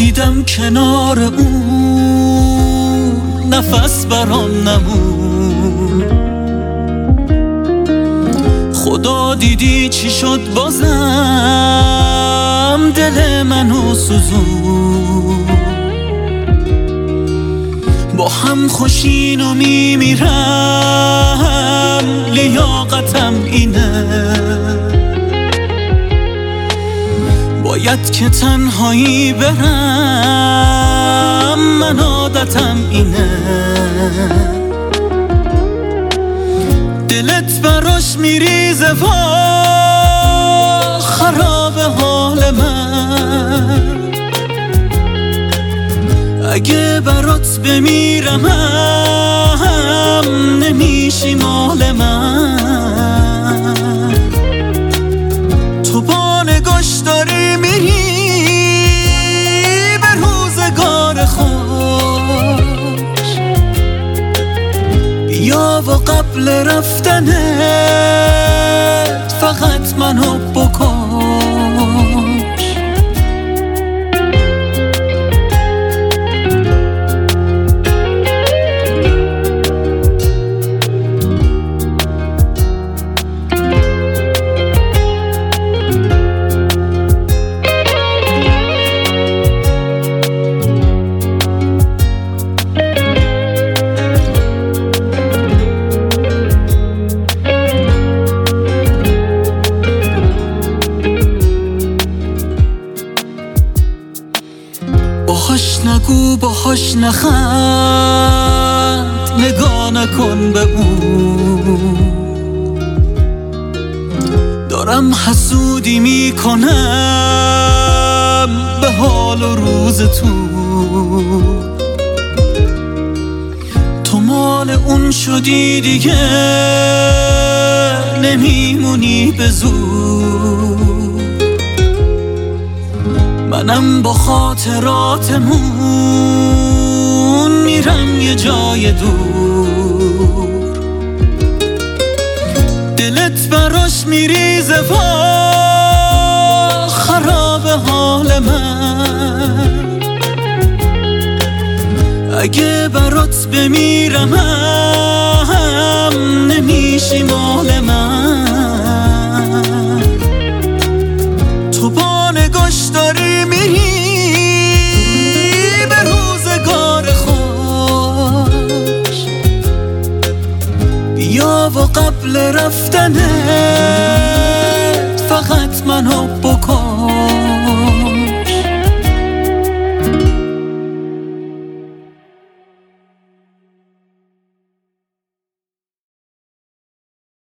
دیدم کنار اون نفس برام نمون. خدا دیدی چی شد بازم دل منو سوزون. با هم خوشین و میمیرم لیاقتم اینه. باید که تنهایی برم من عادتم اینه. دلت براش میریزه و خراب حال من. اگه برات بمیرم هم نمیشی مال من. تو با نگاش داری میری به روزگار خوش. بیا و قبل رفتنت فقط منو بکش. باهاش نگو باهاش نخند نگاه نکن به اون. دارم حسودی میکنم به حال و روز تو مال اون شدی دیگه نمیمونی به زور. منم با خاطراتمون میرم یه جای دور. دلت براش میریزه و خراب حال من. اگه برات بمیرم هم نمیشی مال من. تو با نگاش داری میری به روزگار خوش. بیا و قبل رفتنت فقط منو بکن.